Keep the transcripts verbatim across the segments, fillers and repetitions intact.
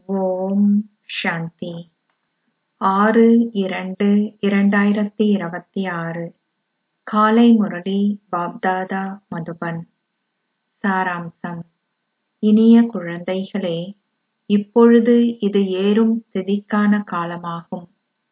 ஓம் சாந்தி. ஆறு இரண்டு இரண்டாயிரத்தி இருபத்தி ஆறு காலை முரளி பாப்தாதா மதுபன். சாராம்சம். இனிய குழந்தைகளே, இப்பொழுது இது ஏறும் ஸ்திதிக்கான காலமாகும்.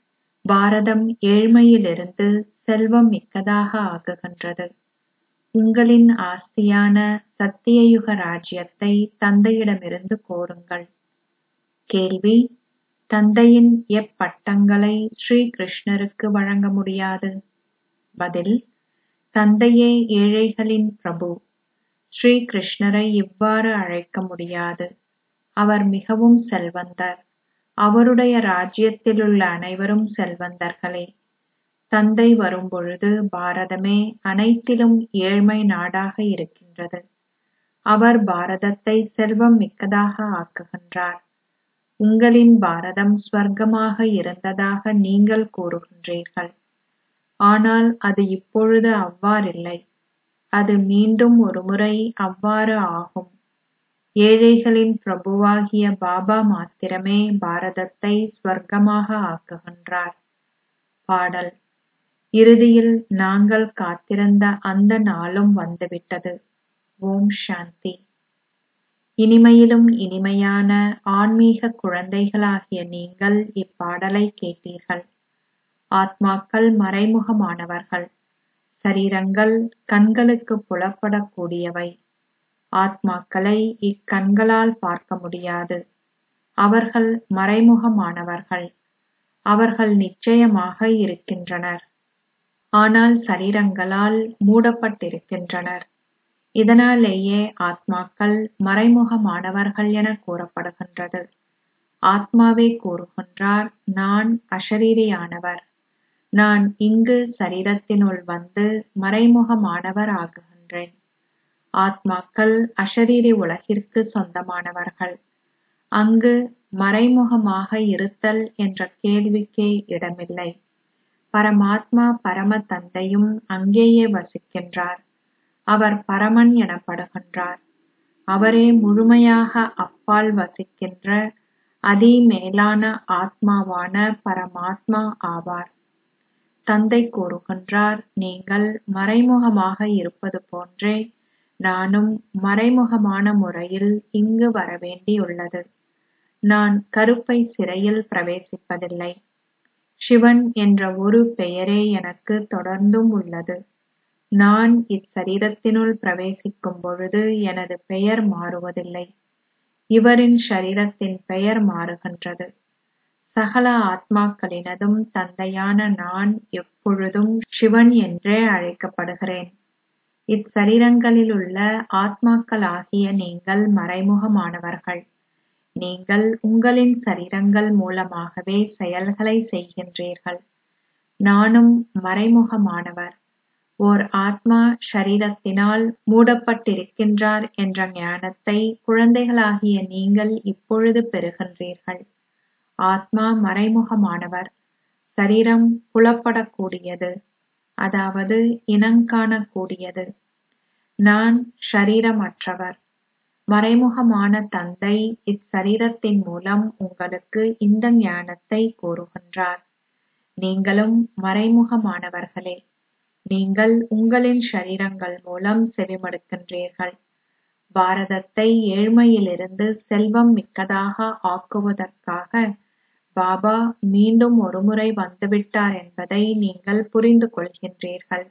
பாரதம் ஏழ்மையிலிருந்து செல்வம் மிக்கதாக ஆகுகின்றது. உங்களின் ஆஸ்தியான சத்தியயுக ராஜ்யத்தை தந்தையிடமிருந்து கோருங்கள். கேள்வி: தந்தையின் எப்பட்டங்களை ஸ்ரீ கிருஷ்ணருக்கு வழங்க முடியாது? பதில்: தந்தையே ஏழைகளின் பிரபு. ஸ்ரீ கிருஷ்ணரை இவ்வாறு அழைக்க முடியாது. அவர் மிகவும் செல்வந்தர். அவருடைய ராஜ்யத்திலுள்ள அனைவரும் செல்வந்தர்களே. தந்தை வரும்பொழுது பாரதமே அனைத்திலும் ஏழ்மை நாடாக இருக்கின்றது. அவர் பாரதத்தை செல்வம் மிக்கதாக ஆக்குகின்றார். உங்களின் பாரதம் ஸ்வர்க்கமாக இருந்ததாக நீங்கள் கூறுகின்றீர்கள். ஆனால் அது இப்பொழுது அவ்வாறில்லை. அது மீண்டும் ஒருமுறை அவ்வாறு ஆகும். ஏழைகளின் பிரபுவாகிய பாபா மாத்திரமே பாரதத்தை ஸ்வர்க்கமாக ஆக்குகின்றார். பாடல். இறுதியில் நாங்கள் காத்திருந்த அந்த நாளும் வந்துவிட்டது. ஓம் சாந்தி. இனிமையிலும் இனிமையான ஆன்மீக குழந்தைகளாகிய நீங்கள் இப்பாடலை கேட்டீர்கள். ஆத்மாக்கள் மறைமுகமானவர்கள். சரீரங்கள் கண்களுக்கு புலப்படக்கூடியவை. ஆத்மாக்களை இக்கண்களால் பார்க்க முடியாது. அவர்கள் மறைமுகமானவர்கள். அவர்கள் நிச்சயமாக இருக்கின்றனர். ஆனால் சரீரங்களால் மூடப்பட்டிருக்கின்றனர். இதனாலேயே ஆத்மாக்கள் மறைமுகமானவர்கள் என கூறப்படுகின்றது. ஆத்மாவே கூறுகின்றார், நான் அஷரீரியானவர். நான் இங்கு சரீரத்தினுள் வந்து மறைமுகமானவர் ஆகுகின்றேன். ஆத்மாக்கள் அஷரீரி உலகிற்கு சொந்தமானவர்கள். அங்கு மறைமுகமாக இருத்தல் என்ற கேள்விக்கே இடமில்லை. பரமாத்மா பரம தந்தையும் அங்கேயே வசிக்கின்றார். அவர் பரமன் எனப்படுகின்றார். அவரே முழுமையாக அப்பால் வசிக்கின்ற அதிமேலான ஆத்மாவான பரமாத்மா ஆவார். தந்தை கூறுகின்றார், நீங்கள் மறைமுகமாக இருப்பது போன்றே நானும் மறைமுகமான முறையில் இங்கு வரவேண்டியுள்ளது. நான் கருப்பை சிறையில் பிரவேசிப்பதில்லை. சிவன் என்ற ஒரு பெயரே எனக்கு தொடர்ந்தும் உள்ளது. நான் இச்சரீரத்தினுள் பிரவேசிக்கும் பொழுது எனது பெயர் மாறுவதில்லை. இவரின் ஷரீரத்தின் பெயர் மாறுகின்றது. சகல ஆத்மாக்களினதும் தந்தையான நான் எப்பொழுதும் சிவன் என்றே அழைக்கப்படுகிறேன். இச்சரீரங்களிலுள்ள ஆத்மாக்களாகிய நீங்கள் மறைமுகமானவர்கள். நீங்கள் உங்களின் சரீரங்கள் மூலமாகவே செயல்களை செய்கின்றீர்கள். நானும் மறைமுகமானவர். ஓர் ஆத்மா ஷரீரத்தினால் மூடப்பட்டிருக்கின்றார் என்ற ஞானத்தை குழந்தைகளாகிய நீங்கள் இப்பொழுது பெறுகின்றீர்கள். ஆத்மா மறைமுகமானவர். சரீரம் புலப்படக்கூடியது, அதாவது இனங்காணக்கூடியது. நான் ஷரீரமற்றவர். மறைமுகமான தந்தை இச்சரீரத்தின் மூலம் உங்களுக்கு இந்த ஞானத்தை கூறுகின்றார். நீங்களும் மறைமுகமானவர்களே. நீங்கள் உங்களின் ஷரீரங்கள் மூலம் செவிமடுக்கின்றீர்கள். பாரதத்தை ஏழ்மையிலிருந்து செல்வம் மிக்கதாக ஆக்குவதற்காக பாபா மீண்டும் ஒருமுறை வந்துவிட்டார் என்பதை நீங்கள் புரிந்து கொள்கின்றீர்கள்.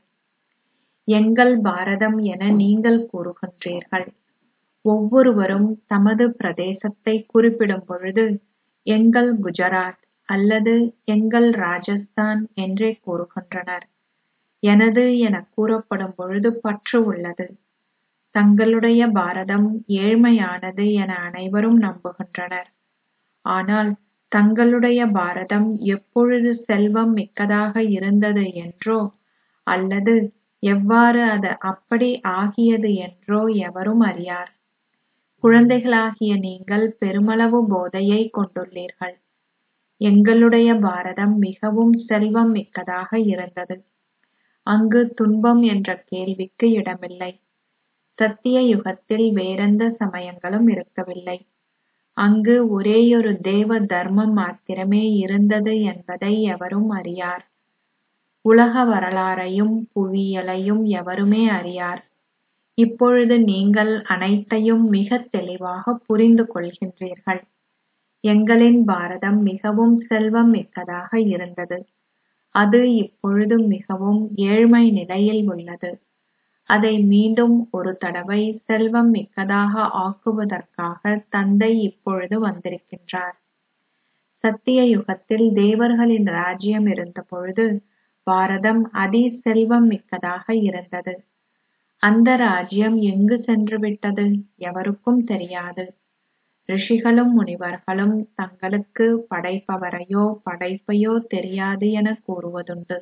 எங்கள் பாரதம் என நீங்கள் கூறுகின்றீர்கள். ஒவ்வொருவரும் தமது பிரதேசத்தை குறிப்பிடும் பொழுது எங்கள் குஜராத் அல்லது எங்கள் ராஜஸ்தான் என்றே கூறுகின்றனர். எனது என கூறப்படும் பொழுது பற்று உள்ளது. தங்களுடைய பாரதம் ஏழ்மையானது என அனைவரும் நம்புகின்றனர். ஆனால் தங்களுடைய பாரதம் எப்பொழுது செல்வம் மிக்கதாக இருந்தது என்றோ அல்லது எவ்வாறு அது அப்படி ஆகியது என்றோ எவரும் அறியார். குழந்தைகளாகிய நீங்கள் பெருமளவு போதையை கொண்டுள்ளீர்கள். எங்களுடைய பாரதம் மிகவும் செல்வம் மிக்கதாக இருந்தது. அங்கு துன்பம் என்ற கேள்விக்கு இடமில்லை. சத்திய யுகத்தில் வேறெந்த சமயங்களும் இருக்கவில்லை. அங்கு ஒரேயொரு தேவ தர்மம் மாத்திரமே இருந்தது என்பதை எவரும் அறியார். உலக வரலாறையும் புவியியலையும் எவருமே அறியார். இப்பொழுது நீங்கள் அனைத்தையும் மிகத் தெளிவாக புரிந்து கொள்கின்றீர்கள். எங்களின் பாரதம் மிகவும் செல்வம் மிக்கதாக இருந்தது. அது இப்பொழுது மிகவும் ஏழ்மை நிலையில் உள்ளது. அதை மீண்டும் ஒரு தடவை செல்வம் மிக்கதாக ஆக்குவதற்காக தந்தை இப்பொழுது வந்திருக்கின்றார். சத்திய யுகத்தில் தேவர்களின் ராஜ்யம் இருந்தபொழுது பாரதம் அதி செல்வம் மிக்கதாக இருந்தது. அந்த ராஜ்யம் எங்கு சென்று விட்டது எவருக்கும் தெரியாது. ரிஷிகளும் முனிவர்களும் தங்களுக்கு படைப்பவரையோ படைப்பையோ தெரியாது என கூறுவதுண்டு.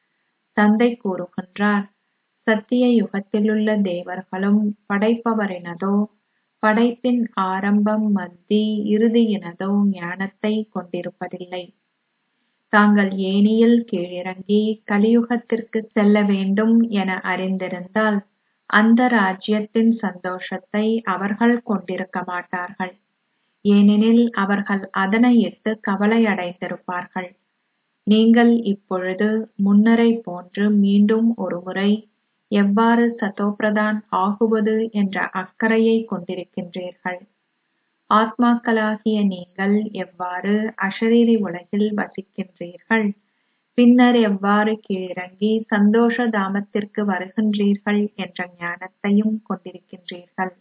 தந்தை கூறுகின்றார், சத்திய யுகத்திலுள்ள தேவர்களும் படைப்பவரினதோ படைப்பின் ஆரம்பம் மத்தி இறுதியினதோ ஞானத்தை கொண்டிருப்பதில்லை. தாங்கள் ஏணியில் கீழிறங்கி கலியுகத்திற்கு செல்ல வேண்டும் என அறிந்திருந்தால் அந்த ராஜ்யத்தின் சந்தோஷத்தை அவர்கள் கொண்டிருக்க மாட்டார்கள். ஏனெனில் அவர்கள் அதனையிட்டு கவலையடைந்திருப்பார்கள். நீங்கள் இப்பொழுது முன்னரை போன்று மீண்டும் ஒருமுறை எவ்வாறு சதோபிரதான் ஆகுவது என்ற அக்கறையை கொண்டிருக்கின்றீர்கள். ஆத்மாக்களாகிய நீங்கள் எவ்வாறு அசரீரி உலகில் வசிக்கின்றீர்கள், பின்னர் எவ்வாறு கீழிறங்கி சந்தோஷ தாமத்திற்கு வருகின்றீர்கள் என்ற ஞானத்தையும் கொண்டிருக்கின்றீர்கள்.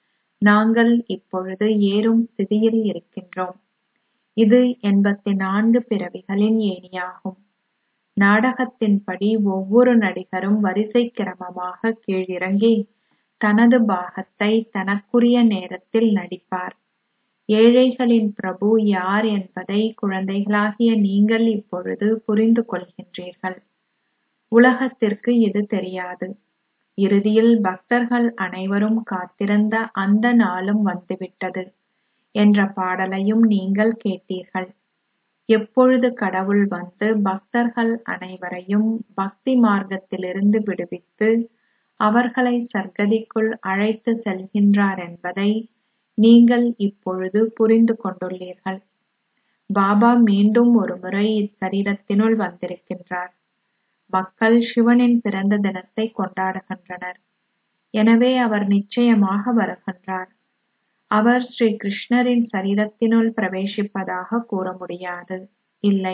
நாங்கள் இப்பொழுது ஏறும் ஸ்திதியில் இருக்கின்றோம். இது எண்பத்தி நான்கு பிறவிகளின் ஏணியாகும். நாடகத்தின்படி ஒவ்வொரு நடிகரும் வரிசை கிரமமாக கீழிறங்கி தனது பாகத்தை தனக்குரிய நேரத்தில் நடிப்பார். ஏழைகளின் பிரபு யார் என்பதை குழந்தைகளாகிய நீங்கள் இப்பொழுது புரிந்து கொள்கின்றீர்கள். உலகத்திற்கு இது தெரியாது. இறுதியில் பக்தர்கள் அனைவரும் காத்திருந்த அந்த நாளும் வந்துவிட்டது என்ற பாடலையும் நீங்கள் கேட்டீர்கள். எப்பொழுது கடவுள் வந்து பக்தர்கள் அனைவரையும் பக்தி மார்க்கத்திலிருந்து விடுவித்து அவர்களை சர்க்கதிக்குள் அழைத்து செல்கின்றார் என்பதை நீங்கள் இப்பொழுது புரிந்து கொண்டுள்ளீர்கள். பாபா மீண்டும் ஒருமுறை இச்சரீரத்தினுள் வந்திருக்கின்றார். மக்கள் சிவனின் பிறந்த தினத்தை கொண்டாடுகின்றனர். எனவே அவர் நிச்சயமாக வருகின்றார். அவர் ஸ்ரீ கிருஷ்ணரின் சரீரத்தினுள் பிரவேசிப்பதாக கூற முடியாது. இல்லை.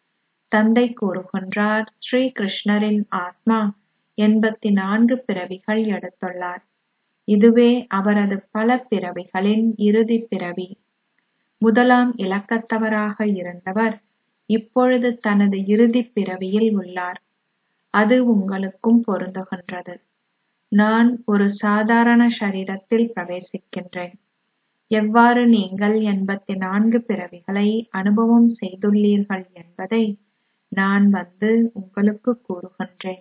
தந்தை கூறுகின்றார், ஸ்ரீ கிருஷ்ணரின் ஆத்மா எண்பத்தி நான்கு பிறவிகள் எடுத்துள்ளார். இதுவே அவரது பல பிறவிகளின் இறுதி பிறவி. முதலாம் இலக்கத்தவராக இருந்தவர் இப்பொழுது தனது இறுதி பிறவியில் உள்ளார். அது உங்களுக்கும் பொருந்துகின்றது. நான் ஒரு சாதாரண ஷரீரத்தில் பிரவேசிக்கின்றேன். எவ்வாறு நீங்கள் எண்பத்தி நான்கு பிறவிகளை அனுபவம் செய்துள்ளீர்கள் என்பதை நான் வந்து உங்களுக்கு கூறுகின்றேன்.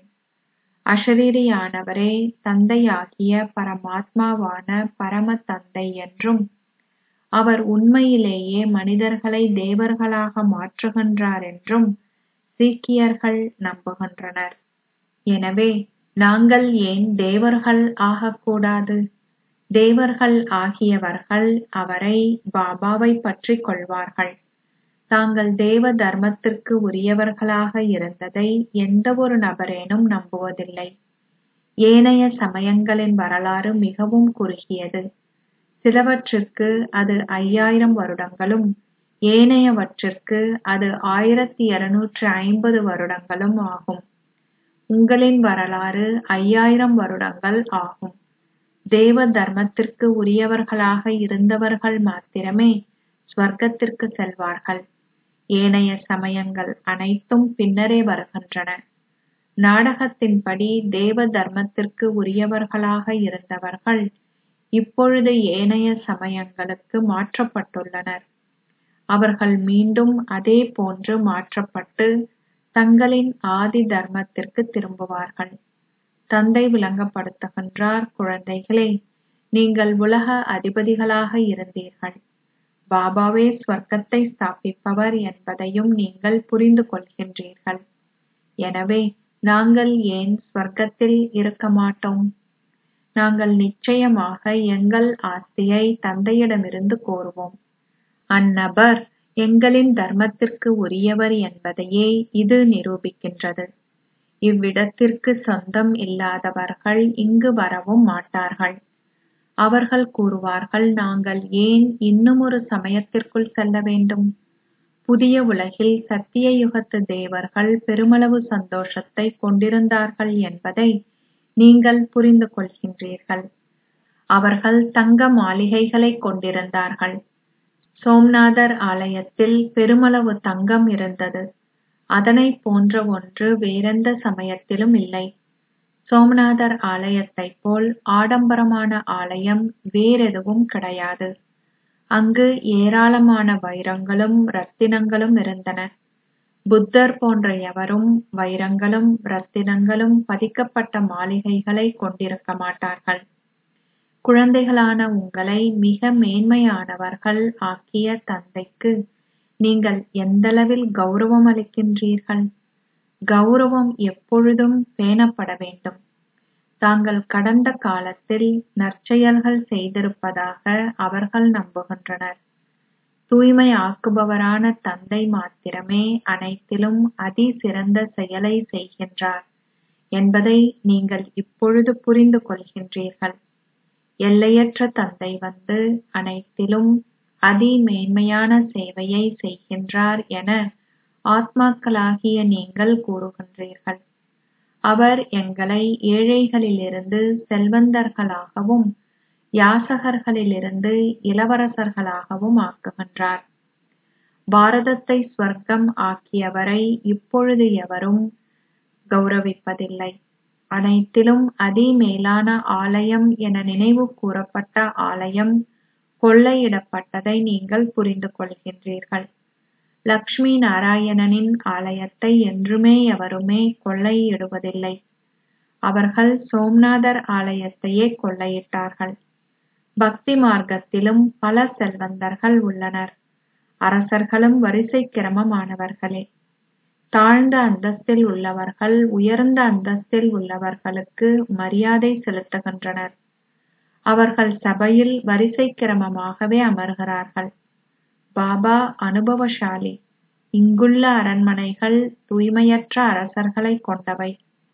அஷரீரியானவரே தந்தையாகிய பரமாத்மாவான பரம தந்தை என்றும் அவர் உண்மையிலேயே மனிதர்களை தேவர்களாக மாற்றுகின்றார் என்றும் சீக்கியர்கள் நம்புகின்றனர். எனவே நாங்கள் ஏன் தேவர்கள் ஆகக்கூடாது? தேவர்கள் ஆகியவர்கள் அவரை பாபாவை பற்றிக் கொள்வார்கள். தாங்கள் தேவ தர்மத்திற்கு உரியவர்களாக இருந்ததை எந்த ஒரு நபரேனும் நம்புவதில்லை. ஏனைய சமயங்களின் வரலாறு மிகவும் குறுகியது. சிலவற்றிற்கு அது ஐயாயிரம் வருடங்களும் ஏனையவற்றிற்கு அது ஆயிரத்தி இருநூற்றி ஐம்பது வருடங்களும் ஆகும். உங்களின் வரலாறு ஐயாயிரம் வருடங்கள் ஆகும். தேவ தர்மத்திற்கு உரியவர்களாக இருந்தவர்கள் மாத்திரமே ஸ்வர்க்கத்திற்கு செல்வார்கள். ஏனைய சமயங்கள் அனைத்தும் பின்னரே வருகின்றன. நாடகத்தின்படி தேவ தர்மத்திற்கு உரியவர்களாக இருந்தவர்கள் இப்பொழுது ஏனைய சமயங்களுக்கு மாற்றப்பட்டுள்ளனர். அவர்கள் மீண்டும் அதே போன்று மாற்றப்பட்டு தங்களின் ஆதி தர்மத்திற்கு திரும்புவார்கள். தந்தை விளங்கப்படுத்துகின்றார், குழந்தைகளே, நீங்கள் உலக அதிபதிகளாக இருந்தீர்கள். பாபாவே ஸ்வர்க்கத்தை ஸ்தாபிப்பவர் என்பதையும் நீங்கள் புரிந்து கொள்கின்றீர்கள். எனவே நாங்கள் ஏன் ஸ்வர்க்கத்தில் இருக்க மாட்டோம்? நாங்கள் நிச்சயமாக எங்கள் ஆஸ்தியை தந்தையிடமிருந்து கோருவோம். அந்நபர் எங்களின் தர்மத்திற்கு உரியவர் என்பதையே இது நிரூபிக்கின்றது. இவ்விடத்திற்கு சொந்தம் இல்லாதவர்கள் இங்கு வரவும் மாட்டார்கள். அவர்கள் கூறுவார்கள், நாங்கள் ஏன் இன்னுமொரு சமயத்திற்குள் செல்ல வேண்டும்? புதிய உலகில் சத்திய யுகத்து தேவர்கள் பெருமளவு சந்தோஷத்தை கொண்டிருந்தார்கள் என்பதை நீங்கள் புரிந்து கொள்கின்றீர்கள். அவர்கள் தங்க மாளிகைகளை கொண்டிருந்தார்கள். சோம்நாதர் ஆலயத்தில் பெருமளவு தங்கம் இருந்தது. அதனைப் போன்ற ஒன்று வேறெந்த சமயத்திலும் இல்லை. சோமநாதர் ஆலயத்தைப் போல் ஆடம்பரமான ஆலயம் வேறெதுவும் கிடையாது. அங்கு ஏராளமான வைரங்களும் ரத்தினங்களும் இருந்தன. புத்தர் போன்ற எவரும் வைரங்களும் ரத்தினங்களும் பதிக்கப்பட்ட மாளிகைகளை கொண்டிருக்க மாட்டார்கள். குழந்தைகளான உங்களை மிக மேன்மையானவர்கள் ஆக்கிய தந்தைக்கு நீங்கள் எந்தளவில் கௌரவம் அளிக்கின்றீர்கள்? கௌரவம் எப்பொழுதும் பேணப்பட வேண்டும். தாங்கள் கடந்த காலத்தில் நற்செயல்கள் செய்திருப்பதாக அவர்கள் நம்புகின்றனர். தூய்மை ஆக்குபவரான தந்தை மாத்திரமே அனைத்திலும் அதி சிறந்த செயலை செய்கின்றார் என்பதை நீங்கள் இப்பொழுது புரிந்து கொள்கின்றீர்கள். எல்லையற்ற தந்தை வந்து அனைத்திலும் அதி மேன்மையான சேவையை செய்கின்றார் என ஆத்மாக்களாகிய நீங்கள் கூறுகின்றீர்கள். அவர் எங்களை ஏழைகளிலிருந்து செல்வந்தர்களாகவும் யாசகர்களிலிருந்து இளவரசர்களாகவும் ஆக்குகின்றார். பாரதத்தை ஸ்வர்க்கம் ஆக்கியவரை இப்பொழுது எவரும் கௌரவிப்பதில்லை. அனைத்திலும் அதி மேலான ஆலயம் என நினைவு கூறப்பட்ட ஆலயம் கொள்ளையிடப்பட்டதை நீங்கள் புரிந்து கொள்கின்றீர்கள். லக்ஷ்மி நாராயணனின் ஆலயத்தை என்றுமே எவருமே கொள்ளையிடுவதில்லை. அவர்கள் சோம்நாதர் ஆலயத்தையே கொள்ளையிட்டார்கள். பக்தி மார்க்கத்திலும் பல செல்வந்தர்கள் உள்ளனர். அரசர்களும் வரிசை கிரமமானவர்களே. தாழ்ந்த அந்தஸ்தில் உள்ளவர்கள் உயர்ந்த அந்தஸ்தில் உள்ளவர்களுக்கு மரியாதை செலுத்துகின்றனர். அவர்கள் சபையில் வரிசை கிரமமாகவே அமர்கிறார்கள். பாபா அனுபவசாலி. இங்குள்ள அரண்மனைகள் தூய்மையற்ற அரசர்களை கொண்டவை.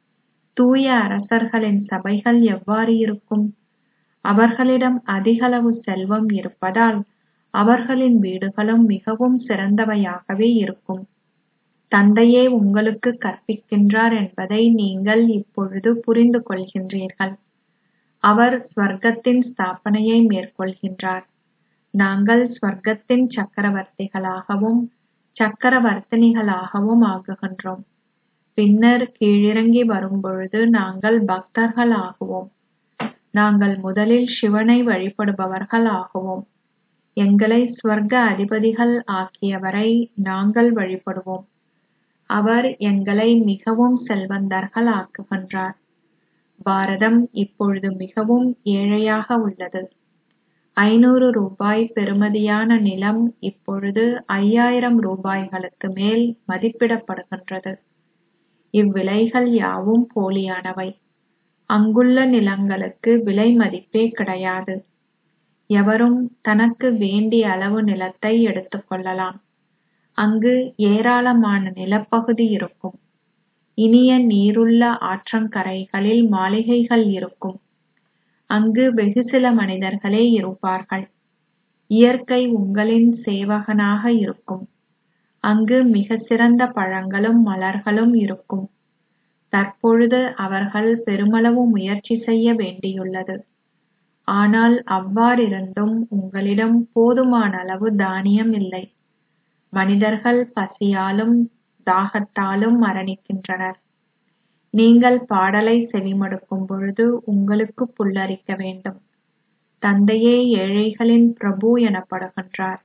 தூய அரசர்களின் சபைகள் எவ்வாறு இருக்கும்? அவர்களிடம் அதிகளவு செல்வம் இருப்பதால் அவர்களின் வீடுகளும் மிகவும் சிறந்தவையாகவே இருக்கும். தந்தையே உங்களுக்கு கற்பிக்கின்றார் என்பதை நீங்கள் இப்பொழுது புரிந்து கொள்கின்றீர்கள். அவர் ஸ்வர்க்கத்தின் ஸ்தாபனையை மேற்கொள்கின்றார். நாங்கள் ஸ்வர்க்கத்தின் சக்கரவர்த்திகளாகவும் சக்கரவர்த்தினிகளாகவும் ஆகுகின்றோம். பின்னர் கீழிறங்கி வரும்பொழுது நாங்கள் பக்தர்கள் ஆகுவோம். நாங்கள் முதலில் சிவனை வழிபடுபவர்கள் ஆகுவோம். எங்களை ஸ்வர்க்க அதிபதிகள் ஆக்கியவரை நாங்கள் வழிபடுவோம். அவர் எங்களை மிகவும் செல்வந்தர்கள் ஆக்குகின்றார். பாரதம் இப்பொழுது மிகவும் ஏழையாக உள்ளது. ஐநூறு ரூபாய் பெறுமதியான நிலம் இப்பொழுது ஐயாயிரம் ரூபாய்களுக்கு மேல் மதிப்பிடப்படுகின்றது. இவ்விலைகள் யாவும் போலியானவை. அங்குள்ள நிலங்களுக்கு விலை மதிப்பே கிடையாது. எவரும் தனக்கு வேண்டிய அளவு நிலத்தை எடுத்துக் கொள்ளலாம். அங்கு ஏராளமான நிலப்பகுதி இருக்கும். இனிய நீருள்ள ஆற்றங்கரைகளில் மாளிகைகள் இருக்கும். அங்கு வெகு சில மனிதர்களே இருப்பார்கள். இயற்கை உங்களின் சேவகனாக இருக்கும். அங்கு மிக சிறந்த பழங்களும் மலர்களும் இருக்கும். தற்பொழுது அவர்கள் பெருமளவு முயற்சி செய்ய வேண்டியுள்ளது. ஆனால் அவ்வாறிருந்தும் உங்களிடம் போதுமான அளவு தானியம் இல்லை. மனிதர்கள் பசியாலும் தாகத்தாலும் மரணிக்கின்றனர். நீங்கள் பாடலை செவிமடுக்கும் பொழுது உங்களுக்கு புல்லரிக்க வேண்டும். தந்தையே ஏழைகளின் பிரபு எனப்படுகின்றார்.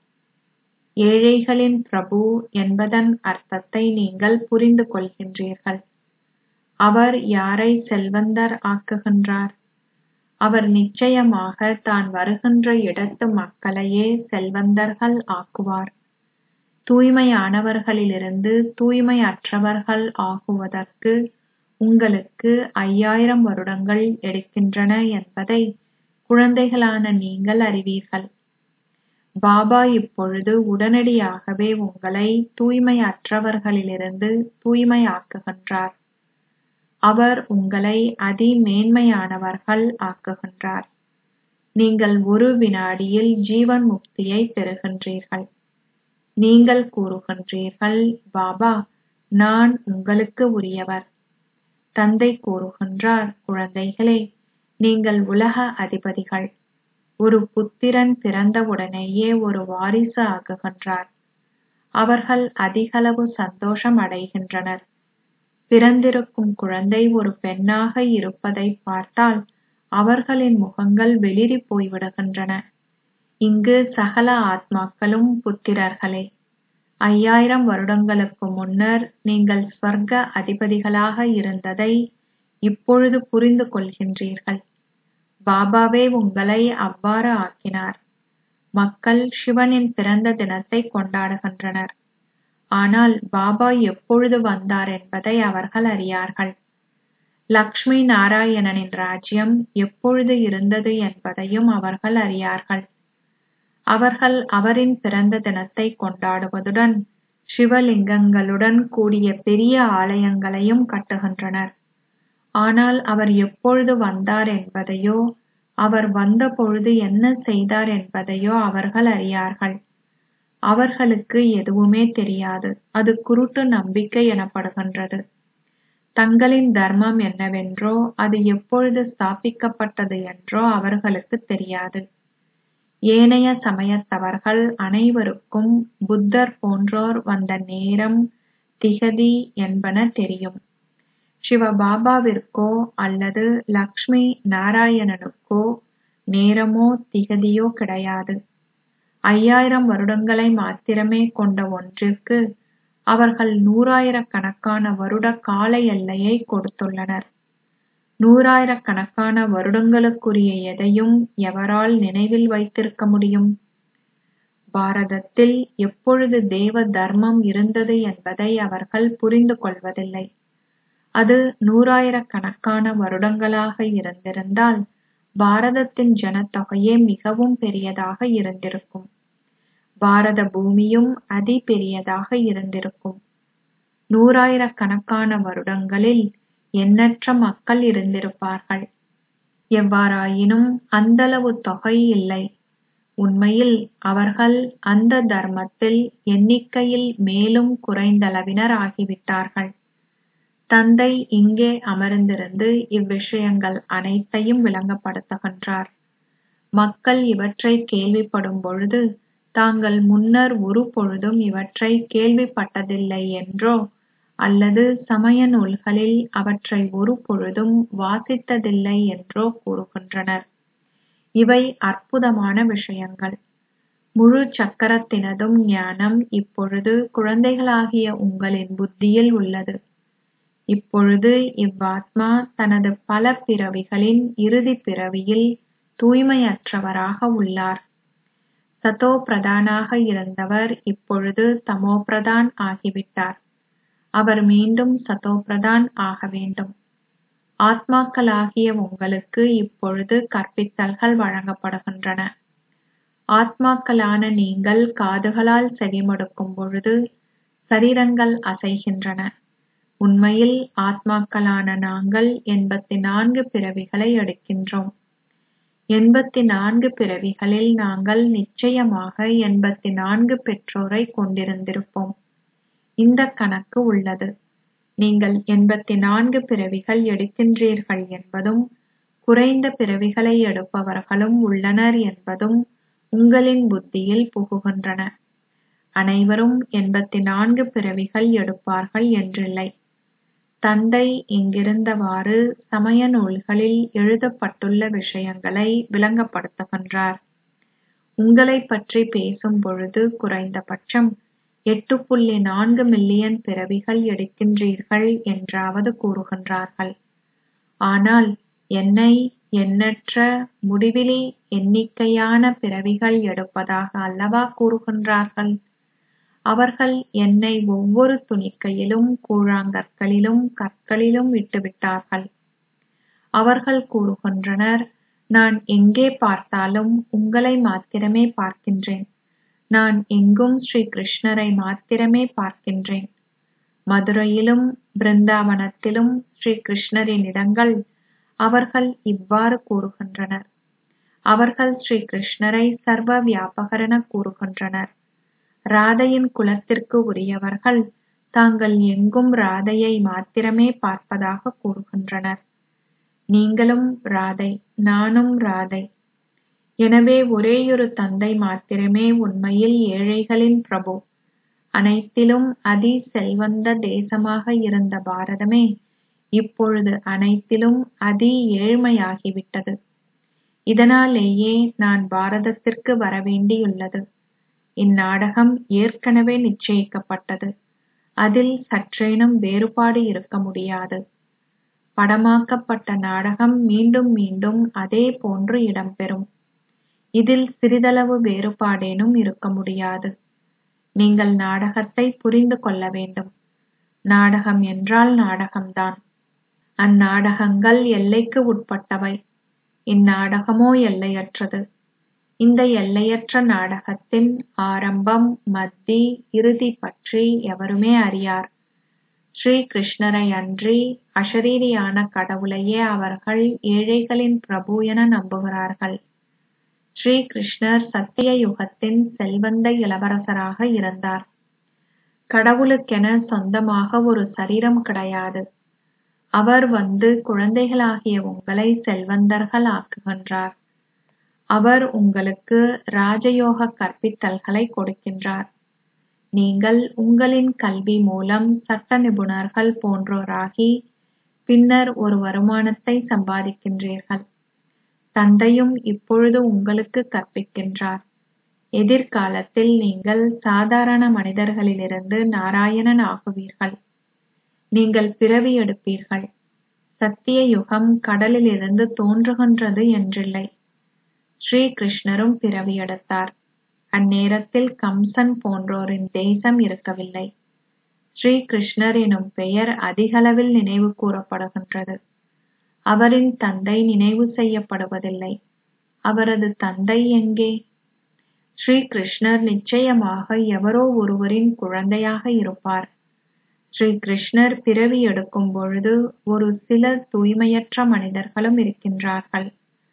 ஏழைகளின் பிரபு என்பதன் அர்த்தத்தை நீங்கள் புரிந்து கொள்கின்றீர்கள். அவர் யாரை செல்வந்தர் ஆக்குகின்றார்? அவர் நிச்சயமாக தான் வருகின்ற இடத்து மக்களையே செல்வந்தர்கள் ஆக்குவார். தூய்மையானவர்களிலிருந்து தூய்மையற்றவர்கள் ஆகுவதற்கு உங்களுக்கு ஐயாயிரம் வருடங்கள் எடுக்கின்றன என்பதை குழந்தைகளான நீங்கள் அறிவீர்கள். பாபா இப்பொழுது உடனடியாகவே உங்களை தூய்மையற்றவர்களிலிருந்து தூய்மையாக்குகின்றார். அவர் உங்களை அதிமேன்மையானவர்கள் ஆக்குகின்றார். நீங்கள் ஒரு வினாடியில் ஜீவன் முக்தியை பெறுகின்றீர்கள். நீங்கள் கூறுகின்றீர்கள், பாபா, நான் உங்களுக்கு உரியவர். தந்தை கூறுகின்றார், குழந்தைகளே, நீங்கள் உலக அதிபதிகள். ஒரு புத்திரன் பிறந்தவுடனேயே ஒரு வாரிசு ஆகுகின்றார். அவர்கள் அதிகளவு சந்தோஷம் அடைகின்றனர். பிறந்திருக்கும் குழந்தை ஒரு பெண்ணாக இருப்பதை பார்த்தால் அவர்களின் முகங்கள் வெளிரி போய்விடுகின்றன. இங்கு சகல ஆத்மாக்களும் புத்திரர்களே. ஐயாயிரம் வருடங்களுக்கு முன்னர் நீங்கள் ஸ்வர்க்க அதிபதிகளாக இருந்ததை இப்பொழுது புரிந்து கொள்கின்றீர்கள். பாபாவே உங்களை அவ்வாறு ஆக்கினார். மக்கள் சிவனின் பிறந்த தினத்தை கொண்டாடுகின்றனர். ஆனால் பாபா எப்பொழுது வந்தார் என்பதை அவர்கள் அறியார்கள். லக்ஷ்மி நாராயணனின் ராஜ்யம் எப்பொழுது இருந்தது என்பதையும் அவர்கள் அறியார்கள். அவர்கள் அவரின் பிறந்த தினத்தை கொண்டாடுவதுடன் சிவலிங்கங்களுடன் கூடிய பெரிய ஆலயங்களையும் கட்டுகின்றனர். ஆனால் அவர் எப்பொழுது வந்தார் என்பதையோ அவர் வந்தபொழுது என்ன செய்தார் என்பதையோ அவர்கள் அறியார்கள். அவர்களுக்கு எதுவுமே தெரியாது. அது குருட்டு நம்பிக்கை எனப்படுகின்றது. தங்களின் தர்மம் என்னவென்றோ அது எப்பொழுது ஸ்தாபிக்கப்பட்டது என்றோ அவர்களுக்கு தெரியாது. ஏனைய சமயத்தவர்கள் அனைவருக்கும் புத்தர் போன்றோர் வந்த நேரம் திகதி என்பன தெரியும். சிவபாபாவிற்கோ அல்லது லக்ஷ்மி நாராயணனுக்கோ நேரமோ திகதியோ கிடையாது. ஐயாயிரம் வருடங்களை மாத்திரமே கொண்ட ஒன்றிற்கு அவர்கள் நூறாயிரக்கணக்கான வருட கால எல்லையை கொடுத்துள்ளனர். நூறாயிரக்கணக்கான வருடங்களுக்குரிய எதையும் எவரால் நினைவில் வைத்திருக்க முடியும்? பாரதத்தில் எப்பொழுது தேவ தர்மம் இருந்தது என்பதை அவர்கள் புரிந்து கொள்வதில்லை. அது நூறாயிரக்கணக்கான வருடங்களாக இருந்திருந்தால் பாரதத்தின் ஜனத்தொகையே மிகவும் பெரியதாக இருந்திருக்கும். பாரத பூமியும் அதி பெரியதாக இருந்திருக்கும். நூறாயிரக்கணக்கான வருடங்களில் எண்ணற்ற மக்கள் இருந்திருப்பார்கள். எவ்வாறாயினும் அந்தளவு தொகை இல்லை. உண்மையில் அவர்கள் அந்த தர்மத்தில் எண்ணிக்கையில் மேலும் குறைந்தளவினர் ஆகிவிட்டார்கள். தந்தை இங்கே அமர்ந்திருந்து இவ்விஷயங்கள் அனைத்தையும் விளங்கப்படுத்துகின்றார். மக்கள் இவற்றை கேள்விப்படும் பொழுது தாங்கள் முன்னர் ஒரு பொழுதும் இவற்றை கேள்விப்பட்டதில்லை என்றோ அல்லது சமய நூல்களில் அவற்றை ஒரு பொழுதும் வாசித்ததில்லை என்றோ கூறுகின்றனர். இவை அற்புதமான விஷயங்கள். முழு சக்கரத்தினதும் ஞானம் இப்பொழுது குழந்தைகளாகிய உங்களின் புத்தியில் உள்ளது. இப்பொழுது இவ்வாத்மா தனது பல பிறவிகளின் இறுதி பிறவியில் தூய்மையற்றவராக உள்ளார். சதோ பிரதானாக இருந்தவர் இப்பொழுது தமோ பிரதான் ஆகிவிட்டார். அவர் மீண்டும் சதோ பிரதான் ஆக வேண்டும். ஆத்மாக்களாகிய உங்களுக்கு இப்பொழுது கற்பித்தல்கள் வழங்கப்படுகின்றன. ஆத்மாக்களான நீங்கள் காதுகளால் செவிமடுக்கும் பொழுது சரீரங்கள் அசைகின்றன. உண்மையில் ஆத்மாக்களான நாங்கள் எண்பத்தி நான்கு பிறவிகளை எடுக்கின்றோம். எண்பத்தி நான்கு பிறவிகளில் நாங்கள் நிச்சயமாக எண்பத்தி நான்கு பெற்றோரை கொண்டிருந்திருப்போம். இந்த கணக்கு உள்ளது. நீங்கள் எண்பத்தி நான்கு பிறவிகள் எடுக்கின்றீர்கள் என்பதும் குறைந்த பிறவிகளை எடுப்பவர்களும் உள்ளனர் என்பதும் உங்களின் புத்தியில் புகுகின்றன. அனைவரும் எண்பத்தி நான்கு பிறவிகள் எடுப்பார்கள் என்றில்லை. தந்தை இங்கிருந்தவாறு சமய நூல்களில் எழுதப்பட்டுள்ள விஷயங்களை விளங்கப்படுத்துகின்றார். உங்களைப் பற்றி பேசும் பொழுது குறைந்தபட்சம் எட்டு புள்ளி நான்கு மில்லியன் பிறவிகள் எடுக்கின்றீர்கள் என்றாவது கூறுகின்றார்கள். ஆனால் என்னை எண்ணற்ற முடிவிலி எண்ணிக்கையான பிறவிகள் எடுப்பதாக அல்லவா கூறுகின்றார்கள். அவர்கள் என்னை ஒவ்வொரு துணிக்கையிலும் கூழாங்கற்களிலும் கற்களிலும் விட்டுவிட்டார்கள். அவர்கள் கூறுகின்றனர், நான் எங்கே பார்த்தாலும் உங்களை மாத்திரமே பார்க்கின்றேன். நான் எங்கும் ஸ்ரீ கிருஷ்ணரை மாத்திரமே பார்க்கின்றேன். மதுரையிலும் பிருந்தாவனத்திலும் ஸ்ரீ கிருஷ்ணரின் இடங்கள். அவர்கள் இவ்வாறு கூறுகின்றனர். அவர்கள் ஸ்ரீ கிருஷ்ணரை சர்வ வியாபகரென கூறுகின்றனர். ராதையின் குலத்திற்கு உரியவர்கள் தாங்கள் எங்கும் ராதையை மாத்திரமே பார்ப்பதாக கூறுகின்றனர். நீங்களும் ராதை, நானும் ராதை. எனவே ஒரேயொரு தந்தை மாத்திரமே உண்மையில் ஏழைகளின் பிரபு. அனைத்திலும் அதி செல்வந்த தேசமாக இருந்த பாரதமே இப்பொழுது அனைத்திலும் அதி ஏழ்மையாகிவிட்டது. இதனாலேயே நான் பாரதத்திற்கு வரவேண்டியுள்ளது. இந்நாடகம் ஏற்கனவே நிச்சயிக்கப்பட்டது. அதில் சற்றேனும் வேறுபாடு இருக்க முடியாது. படமாக்கப்பட்ட நாடகம் மீண்டும் மீண்டும் அதே போன்று இடம்பெறும். இதில் சிறிதளவு வேறுபாடேனும் இருக்க முடியாது. நீங்கள் நாடகத்தை புரிந்து கொள்ள வேண்டும். நாடகம் என்றால் நாடகம்தான். அந்நாடகங்கள் எல்லைக்கு உட்பட்டவை. இந்நாடகமோ எல்லையற்றது. இந்த எல்லையற்ற நாடகத்தின் ஆரம்பம், மத்தி, இறுதி பற்றி எவருமே அறியார். ஸ்ரீ கிருஷ்ணரை அன்றி அஷரீரியான கடவுளையே அவர்கள் ஏழைகளின் பிரபு என நம்புகிறார்கள். ஸ்ரீ கிருஷ்ணர் சத்திய யுகத்தின் செல்வந்த இளவரசராக இருந்தார். கடவுளுக்கென சொந்தமாக ஒரு சரீரம் கிடையாது. அவர் வந்து குழந்தைகளாகிய உங்களை செல்வந்தர்கள் ஆக்குகின்றார். அவர் உங்களுக்கு ராஜயோக கற்பித்தல்களை கொடுக்கின்றார். நீங்கள் உங்களின் கல்வி மூலம் சட்ட நிபுணர்கள் போன்றோராகி பின்னர் ஒரு வருமானத்தை சம்பாதிக்கின்றீர்கள். தந்தையும் இப்பொழுது உங்களுக்கு கற்பிக்கின்றார். எதிர்காலத்தில் நீங்கள் சாதாரண மனிதர்களிலிருந்து நாராயணன் ஆகுவீர்கள். நீங்கள் பிறவி எடுப்பீர்கள். சத்திய யுகம் கடலிலிருந்து தோன்றுகின்றது என்றில்லை. ஸ்ரீ கிருஷ்ணரும் பிறவி எடுத்தார். அந்நேரத்தில் கம்சன் போன்றோரின் தேசம் இருக்கவில்லை. ஸ்ரீ கிருஷ்ணர் எனும் பெயர் அதிகளவில் நினைவு கூறப்படுகின்றது. அவரின் தந்தை நினைவு செய்யப்படுவதில்லை. அவரது தந்தை எங்கே? ஸ்ரீ கிருஷ்ணர் நிச்சயமாக எவரோ ஒருவரின் குழந்தையாக இருப்பார். ஸ்ரீ கிருஷ்ணர் பிறவி எடுக்கும் பொழுது ஒரு சில தூய்மையற்ற மனிதர்களும் இருக்கின்றார்கள்.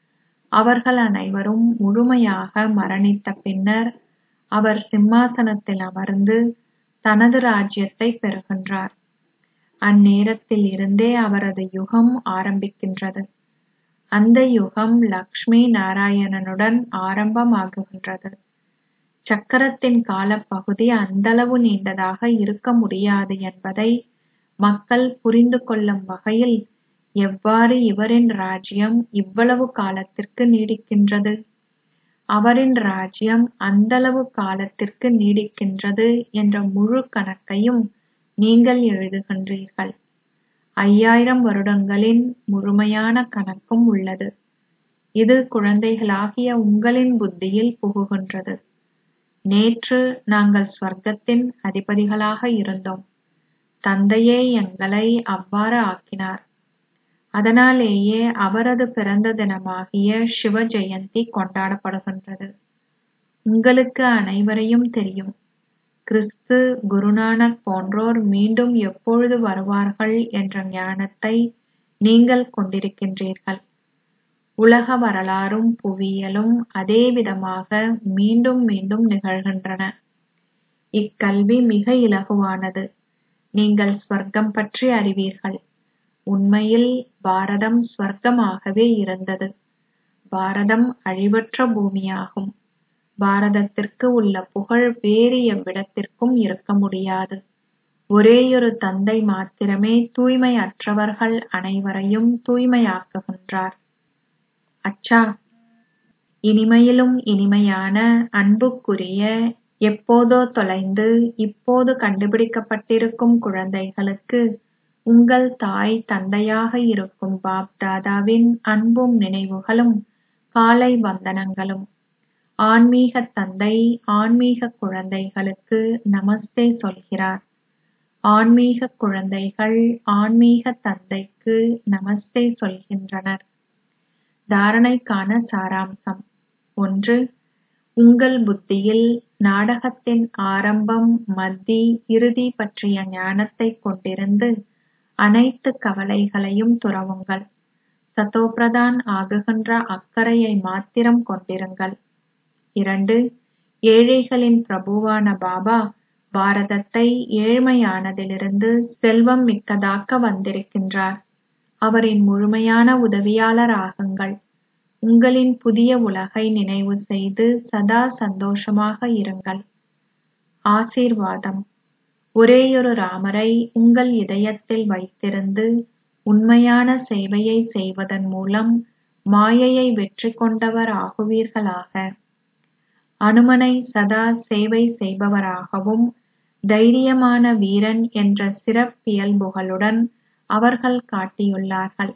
அவர்கள் அனைவரும் முழுமையாக மரணித்த பின்னர் அவர் சிம்மாசனத்தில் அமர்ந்து தனது ராஜ்யத்தை பெறுகின்றார். அந்நேரத்தில் இருந்தே அவரது யுகம் ஆரம்பிக்கின்றது. அந்த யுகம் லக்ஷ்மி நாராயணனுடன் ஆரம்பமாகுகின்றது. சக்கரத்தின் காலப்பகுதி அந்தளவு நீண்டதாக இருக்க முடியாது என்பதை மக்கள் புரிந்து கொள்ளும் வகையில் எவ்வாறு இவரின் ராஜ்யம் இவ்வளவு காலத்திற்கு நீடிக்கின்றது? அவரின் ராஜ்யம் அந்தளவு காலத்திற்கு நீடிக்கின்றது என்ற முழு கணக்கையும் நீங்கள் எழுதுகின்றீர்கள். ஐயாயிரம் வருடங்களின் முழுமையான கணக்கும் உள்ளது. இது குழந்தைகளாகிய உங்களின் புத்தியில் புகுகின்றது. நேற்று நாங்கள் ஸ்வர்க்கத்தின் அதிபதிகளாக இருந்தோம். தந்தையே எங்களை அவ்வாறு ஆக்கினார். அதனாலேயே அவரது பிறந்த தினமாகிய சிவ ஜெயந்தி கொண்டாடப்படுகின்றது. உங்களுக்கு அனைவரையும் தெரியும். கிறிஸ்து, குருநானக் போன்றோர் மீண்டும் எப்பொழுது வருவார்கள் என்ற ஞானத்தை நீங்கள் கொண்டிருக்கின்றீர்கள். உலக வரலாறும் புவியியலும் அதே விதமாக மீண்டும் மீண்டும் நிகழ்கின்றன. இக்கல்வி மிக இலகுவானது. நீங்கள் ஸ்வர்க்கம் பற்றி அறிவீர்கள். உண்மையில் பாரதம் ஸ்வர்க்கமாகவே இருந்தது. பாரதம் அழிவற்ற பூமியாகும். பாரதத்திற்கு உள்ள புகழ் வேறு எவ்விடத்திற்கும் இருக்க முடியாது. ஒரேயொரு தந்தை மாத்திரமே தூய்மை அற்றவர்கள் அனைவரையும் தூய்மையாக்குகின்றார். அச்சா, இனிமையிலும் இனிமையான அன்புக்குரிய, எப்போதோ தொலைந்து இப்போது கண்டுபிடிக்கப்பட்டிருக்கும் குழந்தைகளுக்கு உங்கள் தாய் தந்தையாக இருக்கும் பாப் தாதாவின் அன்பும் நினைவுகளும் காலை வந்தனங்களும். ஆன்மீக தந்தை ஆன்மீக குழந்தைகளுக்கு நமஸ்தே சொல்கிறார். ஆன்மீக குழந்தைகள் ஆன்மீக தந்தைக்கு நமஸ்தே சொல்கின்றனர். தாரணைக்கான சாராம்சம். ஒன்று, உங்கள் புத்தியில் நாடகத்தின் ஆரம்பம், மத்தி, இறுதி பற்றிய ஞானத்தைக் கொண்டிருந்து அனைத்து கவலைகளையும் துறவுங்கள். சதோபிரதான் ஆகுகின்ற அக்கறையை மாத்திரம் கொண்டிருங்கள். இரண்டு. ஏழைகளின் பிரபுவான பாபா பாரதத்தை ஏழ்மையானதிலிருந்து செல்வம் மிக்கதாக்க வந்திருக்கின்றார். அவரின் முழுமையான உதவியாளர் ஆகுங்கள். உங்களின் புதிய உலகை நினைவு செய்து சதா சந்தோஷமாக இருங்கள். ஆசீர்வாதம். ஒரேயொரு ராமரை உங்கள் இதயத்தில் வைத்திருந்து உண்மையான சேவையை செய்வதன் மூலம் மாயையை வெற்றி கொண்டவர் ஆகுவீர்களாக. அனுமனை சதா சேவை செய்பவராகவும் தைரியமான வீரன் என்ற சிறப்பியல்புகளுடன் அவர்கள் காட்டியுள்ளார்கள்.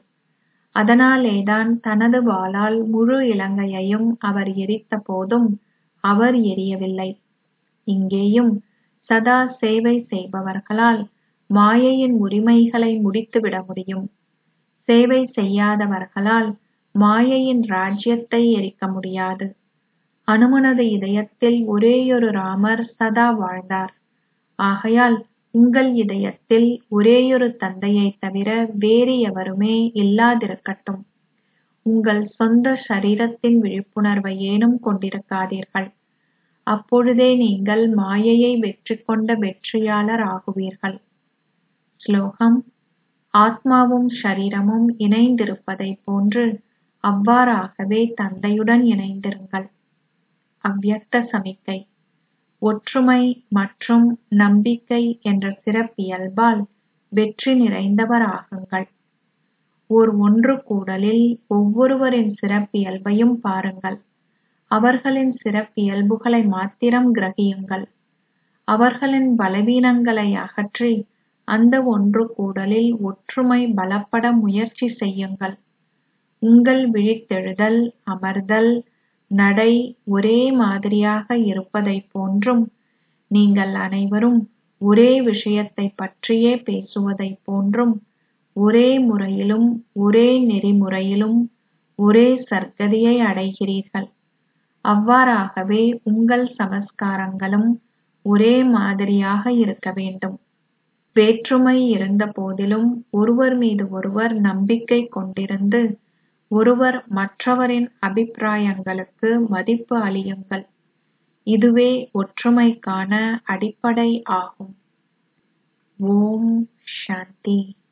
அதனாலேதான் தனது வாளால் முழு இலங்கையையும் அவர் எரித்த போதும் அவர் எரியவில்லை. இங்கேயும் சதா சேவை செய்பவர்களால் மாயையின் உரிமைகளை முடித்துவிட முடியும். சேவை செய்யாதவர்களால் மாயையின் ராஜ்யத்தை எரிக்க முடியாது. அனுமனது இதயத்தில் ஒரேயொரு ராமர் சதா வாழ்ந்தார். ஆகையால் உங்கள் இதயத்தில் ஒரேயொரு தந்தையைத் தவிர வேறு எவருமே இல்லாதிருக்கட்டும். உங்கள் சொந்த ஷரீரத்தின் விழிப்புணர்வையேனும் கொண்டிருக்காதீர்கள். அப்பொழுதே நீங்கள் மாயையை வெற்றி கொண்ட வெற்றியாளர் ஆகுவீர்கள். ஸ்லோகம். ஆத்மாவும் ஷரீரமும் இணைந்திருப்பதைப் போன்று அவ்வாறாகவே தந்தையுடன் இணைந்திருங்கள். அவ்யக்த சமிக்கை. ஒற்றுமை மற்றும் நம்பிக்கை என்ற சிறப்பியல்பால் வெற்றி நிறைந்தவர் ஆகுங்கள். ஓர் ஒன்று கூடலில் ஒவ்வொருவரின் சிறப்பியல்பையும் பாருங்கள். அவர்களின் சிறப்பியல்புகளை மாத்திரம் கிரகியுங்கள். அவர்களின் பலவீனங்களை அகற்றி அந்த ஒன்று கூடலில் ஒற்றுமை பலப்பட முயற்சி செய்யுங்கள். உங்கள் விழித்தெழுதல், அமர்தல், நடை ஒரே மாதிரியாக இருப்பதைப் போன்றும் நீங்கள் அனைவரும் ஒரே விஷயத்தைப் பற்றியே பேசுவதைப் போன்றும் ஒரே முறையிலும் ஒரே நெறிமுறையிலும் ஒரே சர்க்கதியை அடைகிறீர்கள். அவ்வாறாகவே உங்கள் சமஸ்காரங்களும் ஒரே மாதிரியாக இருக்க வேண்டும். வேற்றுமை இருந்த போதிலும் ஒருவர் மீது ஒருவர் நம்பிக்கை கொண்டிருந்து ஒருவர் மற்றவரின் அபிப்பிராயங்களுக்கு மதிப்பு அளியுங்கள். இதுவே ஒற்றுமைக்கான அடிப்படை ஆகும். ஓம் சாந்தி.